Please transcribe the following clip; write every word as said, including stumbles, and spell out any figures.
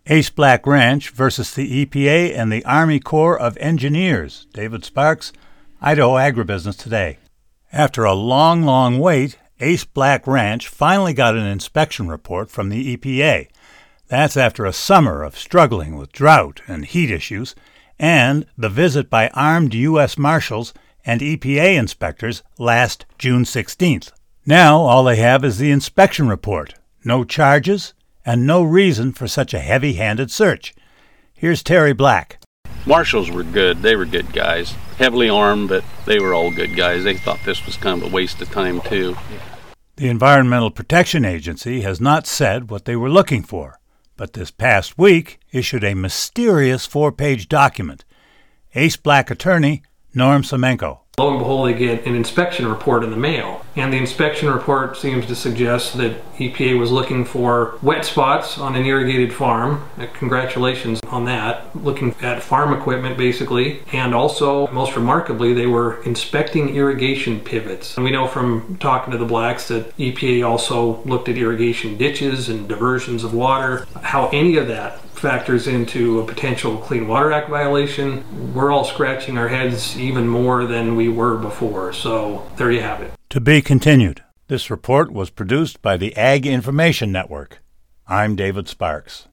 Ace Black Ranch versus the E P A and the Army Corps of Engineers. David Sparks, Idaho Agribusiness Today. After a long, long wait, Ace Black Ranch finally got an inspection report from the E P A. That's after a summer of struggling with drought and heat issues, and the visit by armed U S Marshals and E P A inspectors last June sixteenth. Now all they have is the inspection report. No charges, and no reason for such a heavy-handed search. Here's Terry Black. Marshals were good. They were good guys. Heavily armed, but they were all good guys. They thought this was kind of a waste of time, too. The Environmental Protection Agency has not said what they were looking for, but this past week issued a mysterious four-page document. Ace Black attorney Norm Semenko. Lo and behold, they get an inspection report in the mail. And the inspection report seems to suggest that E P A was looking for wet spots on an irrigated farm. Uh, congratulations on that. Looking at farm equipment, basically. And also, most remarkably, they were inspecting irrigation pivots. And we know from talking to the Blacks that E P A also looked at irrigation ditches and diversions of water. How any of that factors into a potential Clean Water Act violation, we're all scratching our heads even more than we were before. So there you have it. To be continued. This report was produced by the Ag Information Network. I'm David Sparks.